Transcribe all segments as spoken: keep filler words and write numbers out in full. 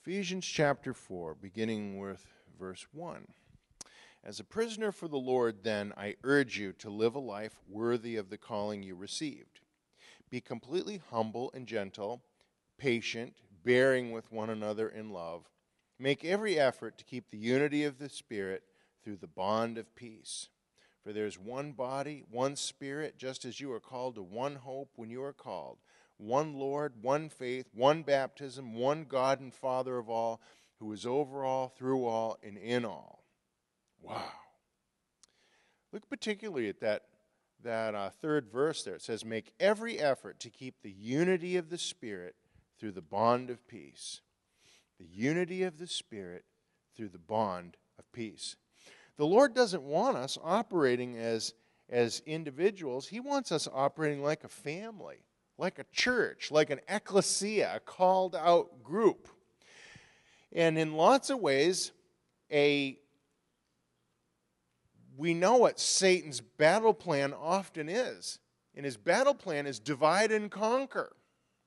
Ephesians chapter four, beginning with verse one. As a prisoner for the Lord, then, I urge you to live a life worthy of the calling you received. Be completely humble and gentle, patient, bearing with one another in love. Make every effort to keep the unity of the Spirit through the bond of peace. For there is one body, one Spirit, just as you are called to one hope when you are called. One Lord, one faith, one baptism, one God and Father of all, who is over all, through all, and in all. Wow. Look particularly at that, that uh, third verse there. It says, make every effort to keep the unity of the Spirit through the bond of peace. The unity of the Spirit through the bond of peace. The Lord doesn't want us operating as, as individuals. He wants us operating like a family, like a church, like an ecclesia, a called out group. And in lots of ways, a we know what Satan's battle plan often is. And his battle plan is divide and conquer.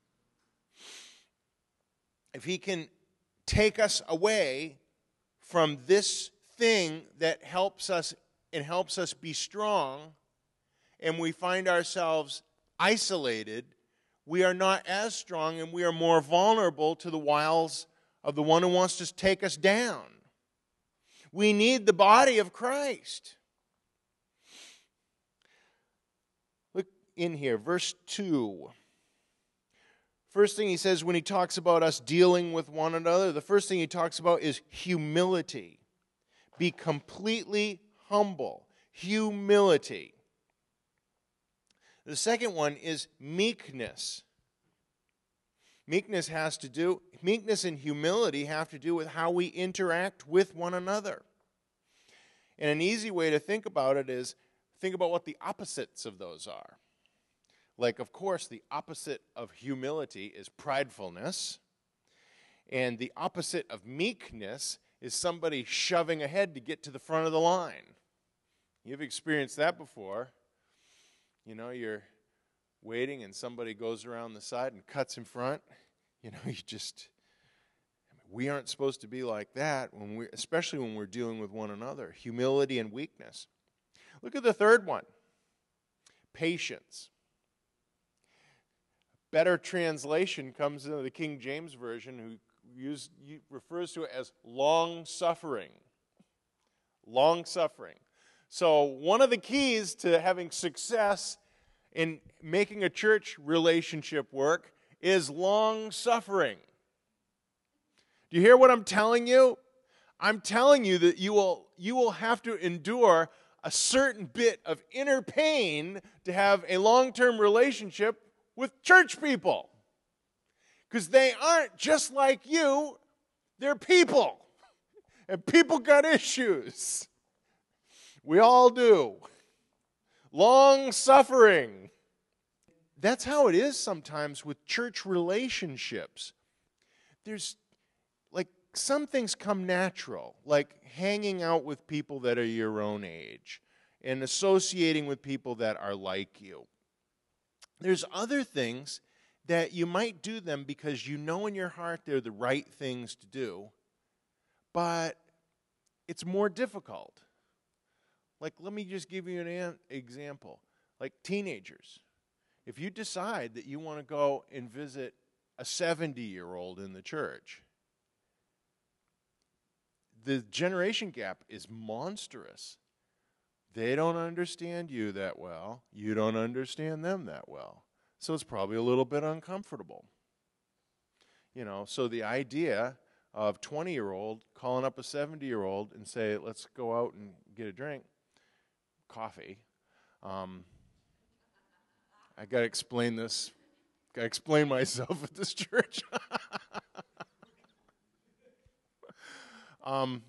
If he can take us away from this thing that helps us and helps us be strong, and we find ourselves isolated, we are not as strong and we are more vulnerable to the wiles of the one who wants to take us down. We need the body of Christ. Look in here, verse two. First thing he says when he talks about us dealing with one another, the first thing he talks about is humility. Be completely humble. Humility. The second one is meekness. Meekness has to do, meekness and humility have to do with how we interact with one another. And an easy way to think about it is think about what the opposites of those are. Like, of course, the opposite of humility is pridefulness. And the opposite of meekness is somebody shoving ahead to get to the front of the line. You've experienced that before. You know, you're waiting and somebody goes around the side and cuts in front. You know, you just, we aren't supposed to be like that, when we, especially when we're dealing with one another. Humility and weakness. Look at the third one. Patience. Better translation comes into the King James Version, who use, refers to it as long-suffering. Long-suffering. So one of the keys to having success in making a church relationship work is long-suffering. Do you hear what I'm telling you? I'm telling you that you will, you will have to endure a certain bit of inner pain to have a long-term relationship with church people. Because they aren't just like you, they're people. And people got issues. We all do. Long-suffering. That's how it is sometimes with church relationships. There's, like, some things come natural, like hanging out with people that are your own age and associating with people that are like you. There's other things that you might do them because you know in your heart they're the right things to do, but it's more difficult. Like, let me just give you an example. Like teenagers. If you decide that you want to go and visit a seventy-year-old in the church, the generation gap is monstrous. They don't understand you that well. You don't understand them that well. So it's probably a little bit uncomfortable. You know, so the idea of twenty-year-old calling up a seventy-year-old and say, let's go out and get a drink, coffee. Um, I got to explain this. Got to explain myself at this church. um,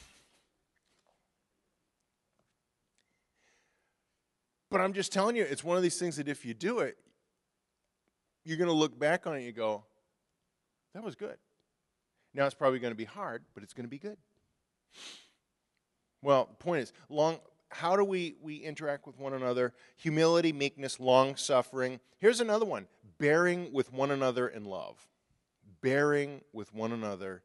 but I'm just telling you, it's one of these things that if you do it, you're going to look back on it and you go, that was good. Now it's probably going to be hard, but it's going to be good. Well, the point is, long. How do we, we interact with one another? Humility, meekness, long-suffering. Here's another one. Bearing with one another in love. Bearing with one another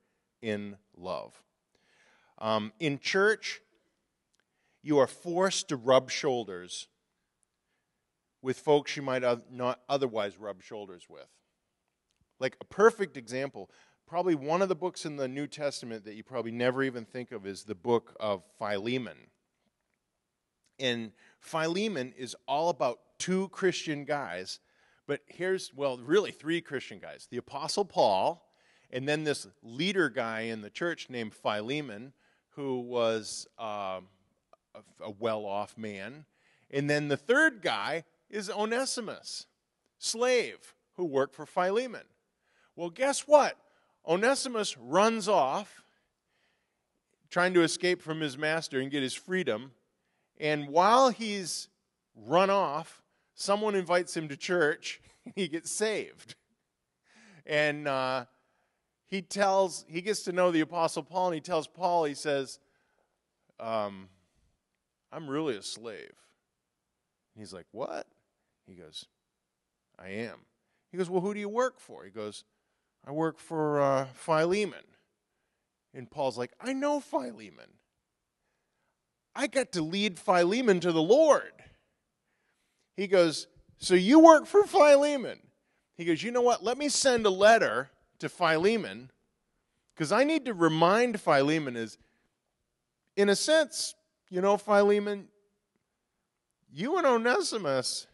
in love. Um, in church, you are forced to rub shoulders with folks you might not otherwise rub shoulders with. Like a perfect example, probably one of the books in the New Testament that you probably never even think of is the book of Philemon. And Philemon is all about two Christian guys, but here's, well, really three Christian guys. The Apostle Paul, and then this leader guy in the church named Philemon, who was uh, a, a well-off man. And then the third guy is Onesimus, slave, who worked for Philemon. Well, guess what? Onesimus runs off, trying to escape from his master and get his freedom. And while he's run off, someone invites him to church, and he gets saved. And uh, he tells, he gets to know the Apostle Paul, and he tells Paul, he says, um, I'm really a slave. And he's like, what? He goes, I am. He goes, well, who do you work for? He goes, I work for uh, Philemon. And Paul's like, I know Philemon. I got to lead Philemon to the Lord. He goes, so you work for Philemon? He goes, you know what? Let me send a letter to Philemon, because I need to remind Philemon is, in a sense, you know, Philemon, you and Onesimus,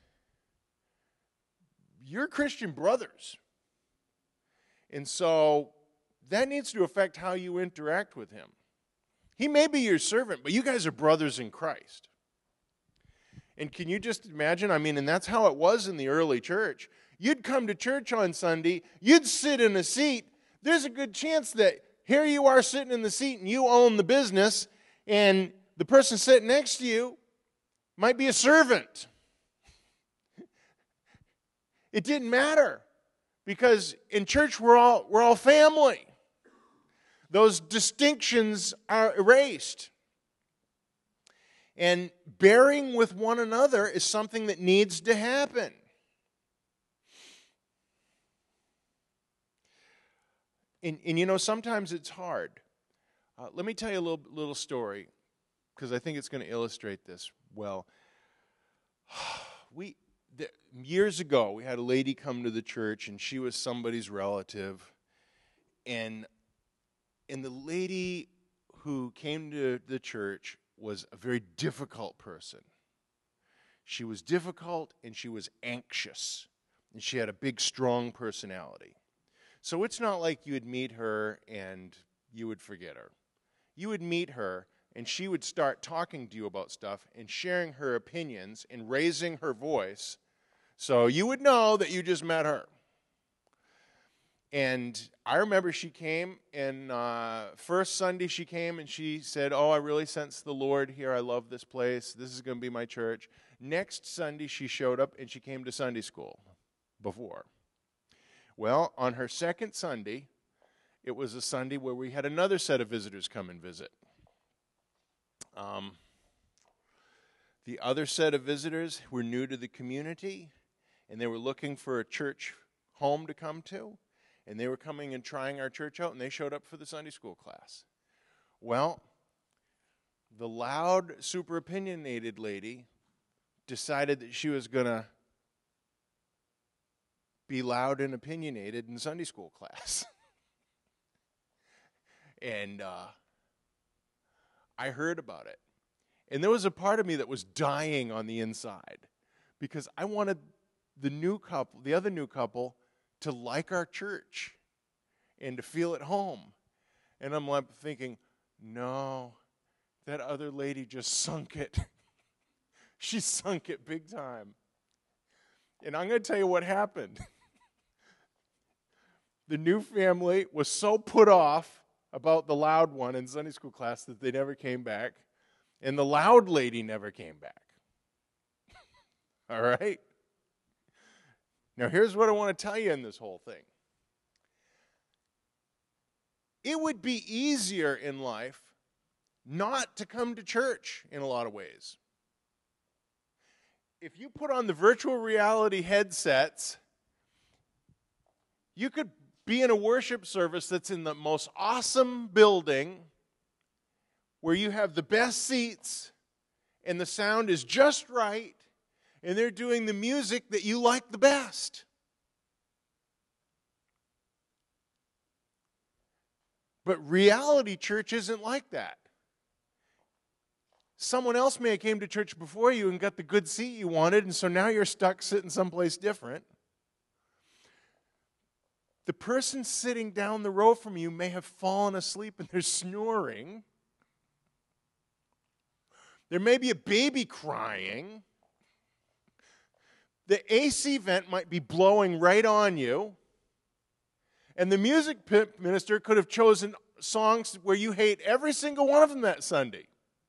you're Christian brothers. And so that needs to affect how you interact with him. He may be your servant, but you guys are brothers in Christ. And can you just imagine? I mean, and that's how it was in the early church. You'd come to church on Sunday, you'd sit in a seat. There's a good chance that here you are sitting in the seat and you own the business, and the person sitting next to you might be a servant. It didn't matter, because in church we're all we're all family. Those distinctions are erased. And bearing with one another is something that needs to happen. And, and you know, sometimes it's hard. Uh, let me tell you a little, little story, because I think it's going to illustrate this well. We the, years ago, we had a lady come to the church, and she was somebody's relative. And, and the lady who came to the church was a very difficult person. She was difficult, and she was anxious, and she had a big, strong personality. So it's not like you would meet her and you would forget her. You would meet her, and she would start talking to you about stuff and sharing her opinions and raising her voice, so you would know that you just met her. And I remember she came, and uh, first Sunday she came, and she said, oh, I really sense the Lord here. I love this place. This is going to be my church. Next Sunday she showed up, and she came to Sunday school before. Well, on her second Sunday, it was a Sunday where we had another set of visitors come and visit. Um, the other set of visitors were new to the community, and they were looking for a church home to come to. And they were coming and trying our church out, and they showed up for the Sunday school class. Well, the loud, super opinionated lady decided that she was going to be loud and opinionated in Sunday school class. And uh, I heard about it. And there was a part of me that was dying on the inside, because I wanted the new couple, the other new couple, to like our church and to feel at home. And I'm like thinking, no, that other lady just sunk it. She sunk it big time. And I'm going to tell you what happened. The new family was so put off about the loud one in Sunday school class that they never came back. And the loud lady never came back. All right? Now, here's what I want to tell you in this whole thing. It would be easier in life not to come to church in a lot of ways. If you put on the virtual reality headsets, you could be in a worship service that's in the most awesome building where you have the best seats and the sound is just right and they're doing the music that you like the best. But reality church isn't like that. Someone else may have came to church before you and got the good seat you wanted, and so now you're stuck sitting someplace different. The person sitting down the row from you may have fallen asleep and they're snoring. There may be a baby crying. The A C vent might be blowing right on you. And the music minister could have chosen songs where you hate every single one of them that Sunday.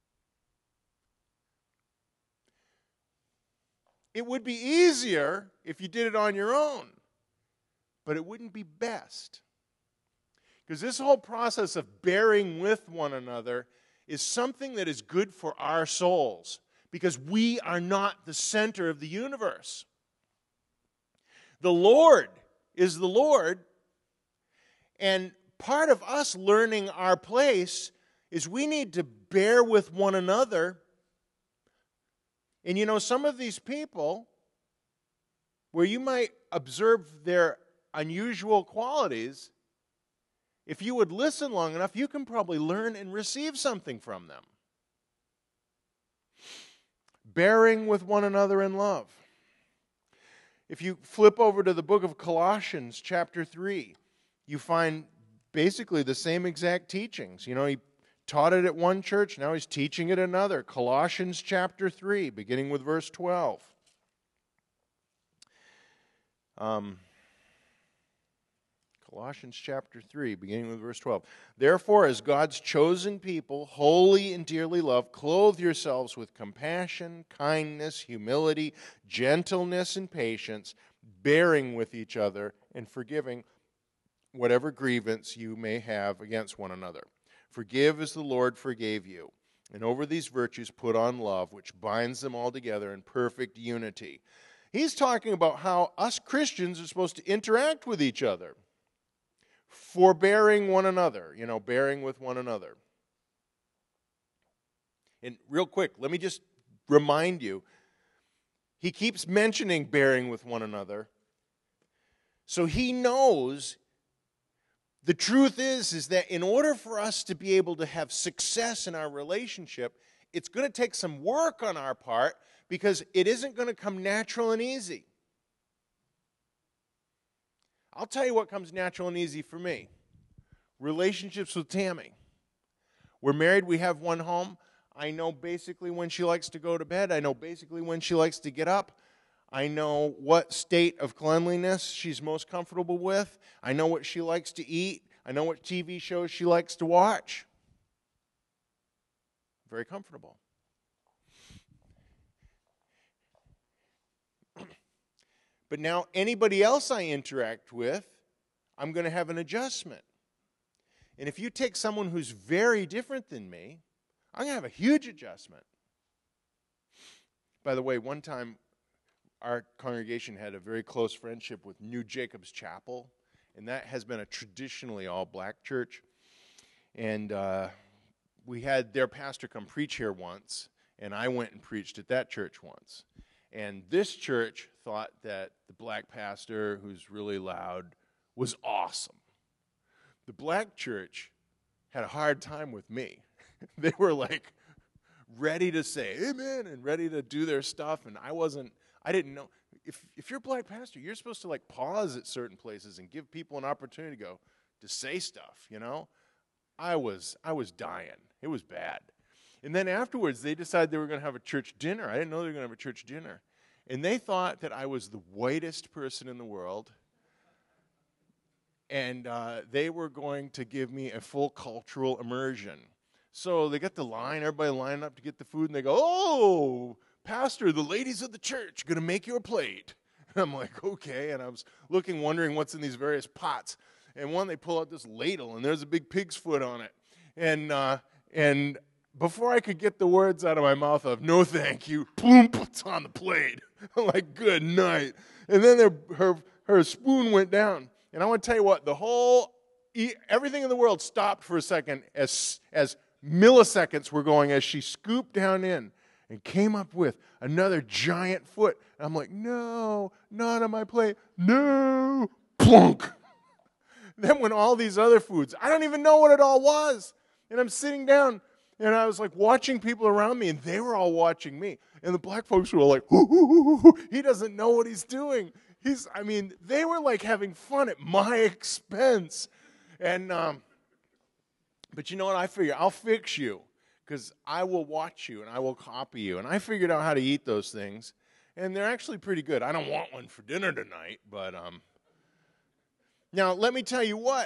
It would be easier if you did it on your own, but it wouldn't be best. Because this whole process of bearing with one another is something that is good for our souls, because we are not the center of the universe. The Lord is the Lord, and part of us learning our place is we need to bear with one another. And you know, some of these people, where you might observe their unusual qualities, if you would listen long enough, you can probably learn and receive something from them. Bearing with one another in love. If you flip over to the book of Colossians, chapter three, you find basically the same exact teachings. You know, he taught it at one church, now he's teaching it at another. Colossians chapter three, beginning with verse twelve. Um, Colossians chapter three, beginning with verse twelve. Therefore, as God's chosen people, holy and dearly loved, clothe yourselves with compassion, kindness, humility, gentleness, and patience, bearing with each other and forgiving whatever grievance you may have against one another. Forgive as the Lord forgave you. And over these virtues put on love, which binds them all together in perfect unity. He's talking about how us Christians are supposed to interact with each other. Forbearing one another, you know, bearing with one another. And real quick, let me just remind you, he keeps mentioning bearing with one another. So he knows the truth is, is that in order for us to be able to have success in our relationship, it's going to take some work on our part because it isn't going to come natural and easy. I'll tell you what comes natural and easy for me. Relationships with Tammy. We're married, we have one home. I know basically when she likes to go to bed. I know basically when she likes to get up. I know what state of cleanliness she's most comfortable with. I know what she likes to eat. I know what T V shows she likes to watch. Very comfortable. But now anybody else I interact with, I'm going to have an adjustment. And if you take someone who's very different than me, I'm going to have a huge adjustment. By the way, one time our congregation had a very close friendship with New Jacob's Chapel, and that has been a traditionally all-black church. And uh, we had their pastor come preach here once, and I went and preached at that church once. And this church thought that the black pastor, who's really loud, was awesome. The black church had a hard time with me. They were like ready to say amen and ready to do their stuff, and I wasn't, I didn't know. If if you're a black pastor, you're supposed to like pause at certain places and give people an opportunity to go to say stuff, you know? I was I was dying. It was bad. And then afterwards, they decided they were going to have a church dinner. I didn't know they were going to have a church dinner. And they thought that I was the whitest person in the world. And uh, they were going to give me a full cultural immersion. So they got the line, everybody lined up to get the food, and they go, "Oh, Pastor, the ladies of the church going to make you a plate." And I'm like, okay. And I was looking, wondering what's in these various pots. And one, they pull out this ladle, and there's a big pig's foot on it. And uh, and before I could get the words out of my mouth of, "No, thank you," boom, it's on the plate. I'm like, good night. And then their, her her spoon went down. And I want to tell you what, the whole, everything in the world stopped for a second as, as milliseconds were going as she scooped down in and came up with another giant foot. And I'm like, no, not on my plate. No, plunk. Then when all these other foods, I don't even know what it all was. And I'm sitting down, and I was like watching people around me, and they were all watching me. And the black folks were all like, hoo, hoo, hoo, hoo. He doesn't know what he's doing. He's, I mean, they were like having fun at my expense. And, um, but you know what? I figure I'll fix you because I will watch you and I will copy you. And I figured out how to eat those things. And they're actually pretty good. I don't want one for dinner tonight, but um, now let me tell you what.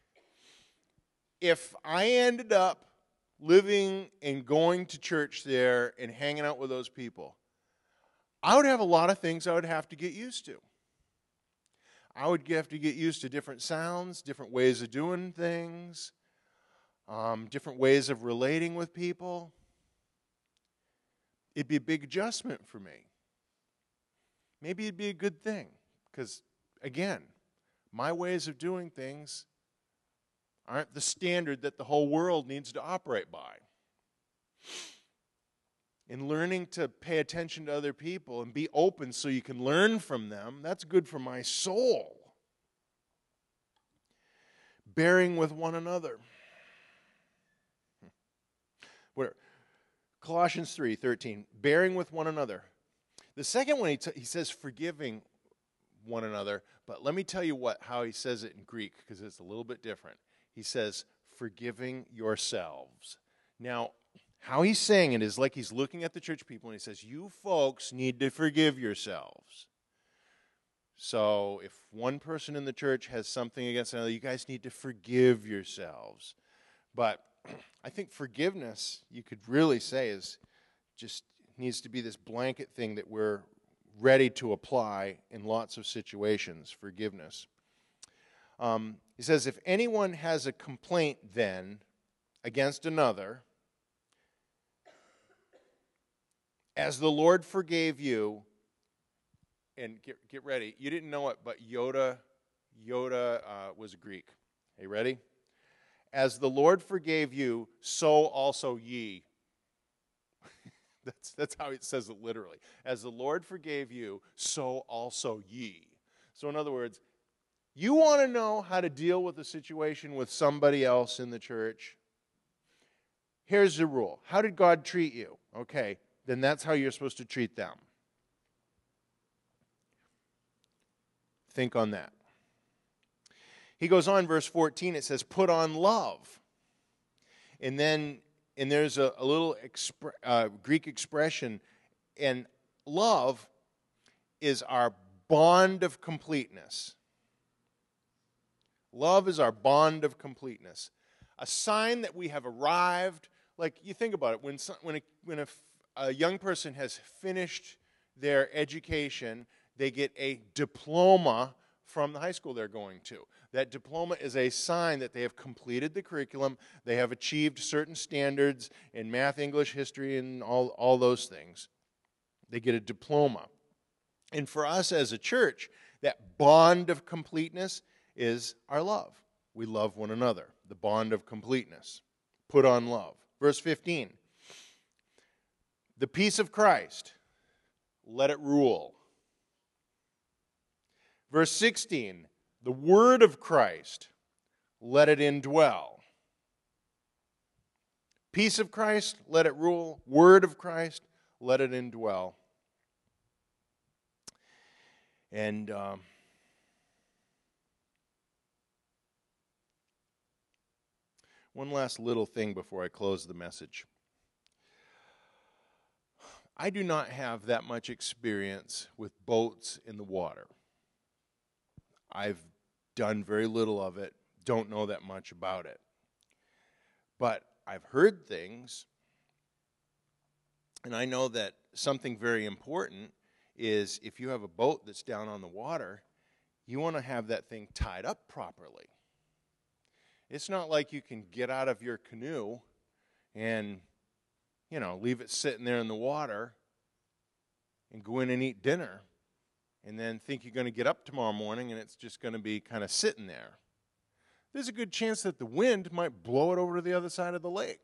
If I ended up living and going to church there and hanging out with those people, I would have a lot of things I would have to get used to. I would have to get used to different sounds, different ways of doing things, um, different ways of relating with people. It'd be a big adjustment for me. Maybe it'd be a good thing because, again, my ways of doing things aren't the standard that the whole world needs to operate by. In learning to pay attention to other people and be open so you can learn from them, that's good for my soul. Bearing with one another. Where? Colossians three thirteen, bearing with one another. The second one, he, t- he says forgiving one another, but let me tell you what how he says it in Greek, because it's a little bit different. He says, forgiving yourselves. Now, how he's saying it is like he's looking at the church people and he says, you folks need to forgive yourselves. So if one person in the church has something against another, you guys need to forgive yourselves. But I think forgiveness, you could really say, is just needs to be this blanket thing that we're ready to apply in lots of situations, forgiveness. Um, he says, if anyone has a complaint then against another, as the Lord forgave you, and get get ready, you didn't know it, but Yoda, Yoda uh, was Greek. Are you ready? As the Lord forgave you, so also ye. that's that's how it says it literally. As the Lord forgave you, so also ye. So in other words, you want to know how to deal with a situation with somebody else in the church? Here's the rule. How did God treat you? Okay, then that's how you're supposed to treat them. Think on that. He goes on, verse fourteen, it says, put on love. And then, and there's a, a little expre- uh, Greek expression, and love is our bond of completeness. Love is our bond of completeness. A sign that we have arrived, like you think about it, when, some, when, a, when a, a young person has finished their education, they get a diploma from the high school they're going to. That diploma is a sign that they have completed the curriculum, they have achieved certain standards in math, English, history, and all, all those things. They get a diploma. And for us as a church, that bond of completeness is our love. We love one another. The bond of completeness. Put on love. Verse fifteen. The peace of Christ, let it rule. Verse sixteen, the word of Christ, let it indwell. Peace of Christ, let it rule. Word of Christ, let it indwell. And um, one last little thing before I close the message. I do not have that much experience with boats in the water. I've done very little of it, don't know that much about it. But I've heard things, and I know that something very important is if you have a boat that's down on the water, you want to have that thing tied up properly. It's not like you can get out of your canoe and, you know, leave it sitting there in the water and go in and eat dinner. and then think you're going to get up tomorrow morning and it's just going to be kind of sitting there. There's a good chance that the wind might blow it over to the other side of the lake.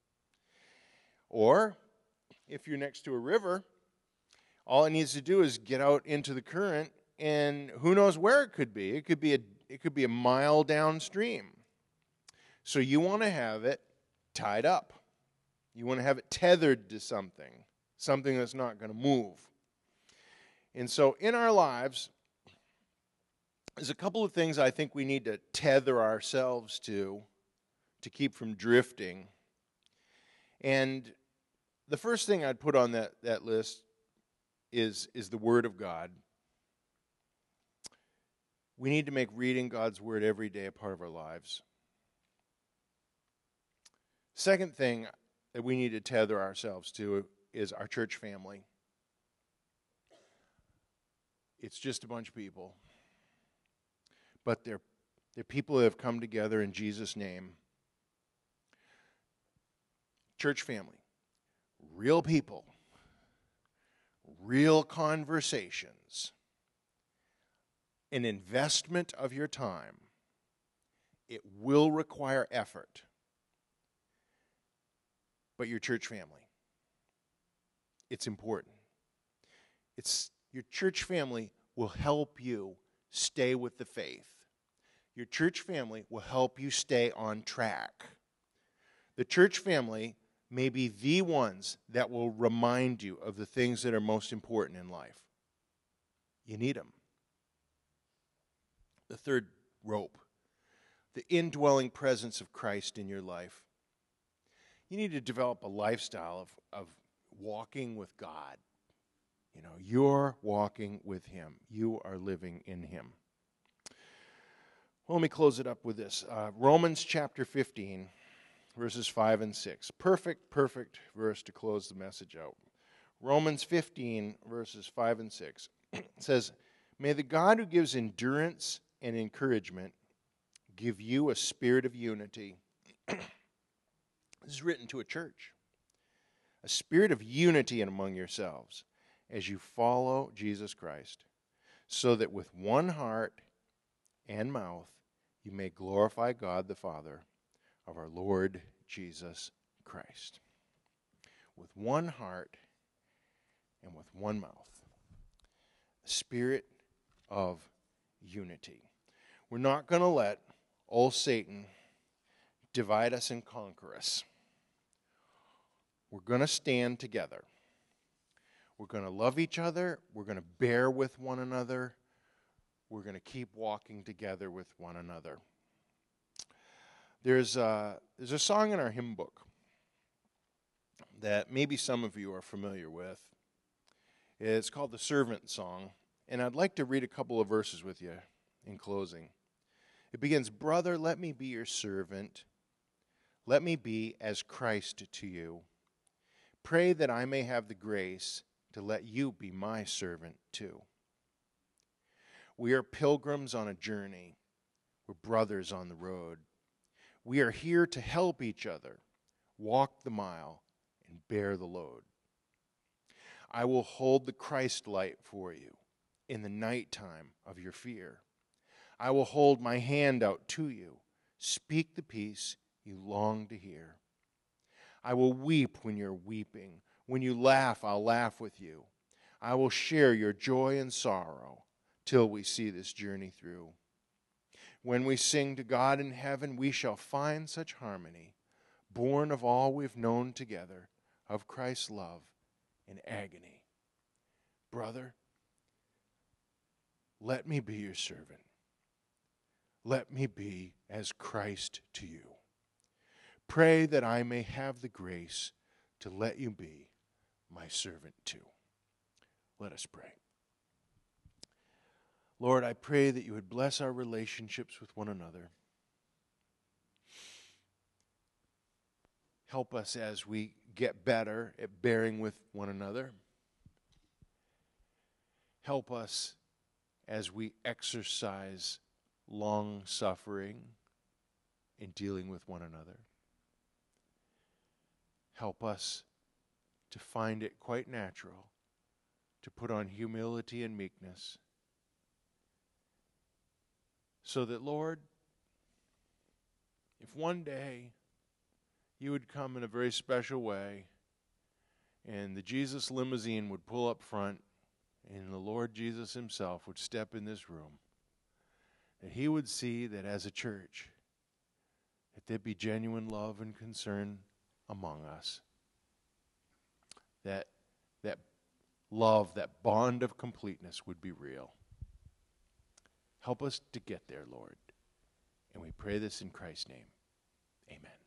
Or, if you're next to a river, all it needs to do is get out into the current, and who knows where it could be. It could be a, it could be a mile downstream. So you want to have it tied up. You want to have it tethered to something, something that's not going to move. And so in our lives, there's a couple of things I think we need to tether ourselves to, to keep from drifting. And the first thing I'd put on that, that list is, is the Word of God. We need to make reading God's Word every day a part of our lives. Second thing that we need to tether ourselves to is our church family. It's just a bunch of people. But they're, they're people who have come together in Jesus' name. Church family. Real people. Real conversations. An investment of your time. It will require effort. But your church family. It's important. It's your church family will help you stay with the faith. Your church family will help you stay on track. The church family may be the ones that will remind you of the things that are most important in life. You need them. The third rope, the indwelling presence of Christ in your life. You need to develop a lifestyle of, of walking with God. You know, you're walking with Him. You are living in Him. Well, let me close it up with this. Uh, Romans chapter fifteen, verses five and six. Perfect, perfect verse to close the message out. Romans fifteen, verses five and six. says, "May the God who gives endurance and encouragement give you a spirit of unity." This is written to a church. A spirit of unity among yourselves as you follow Jesus Christ, so that with one heart and mouth you may glorify God the Father of our Lord Jesus Christ. With one heart and with one mouth. A spirit of unity. We're not going to let old Satan divide us and conquer us. We're going to stand together. We're going to love each other. We're going to bear with one another. We're going to keep walking together with one another. There's a, there's a song in our hymn book that maybe some of you are familiar with. It's called the Servant Song, and I'd like to read a couple of verses with you in closing. It begins, "Brother, let me be your servant. Let me be as Christ to you. Pray that I may have the grace to let you be my servant too. We are pilgrims on a journey. We're brothers on the road. We are here to help each other, walk the mile, and bear the load. I will hold the Christ light for you in the nighttime of your fear. I will hold my hand out to you, speak the peace you long to hear. I will weep when you're weeping. When you laugh, I'll laugh with you. I will share your joy and sorrow till we see this journey through. When we sing to God in heaven, we shall find such harmony, born of all we've known together, of Christ's love and agony. Brother, let me be your servant. Let me be as Christ to you. Pray that I may have the grace to let you be my servant too." Let us pray. Lord, I pray that you would bless our relationships with one another. Help us as we get better at bearing with one another. Help us as we exercise long-suffering in dealing with one another. Help us to find it quite natural to put on humility and meekness So that, Lord, if one day you would come in a very special way and the Jesus limousine would pull up front and the Lord Jesus himself would step in this room, that he would see that as a church, that there be genuine love and concern among us, that that love, that bond of completeness would be real. Help us to get there, Lord. And we pray this in Christ's name. Amen.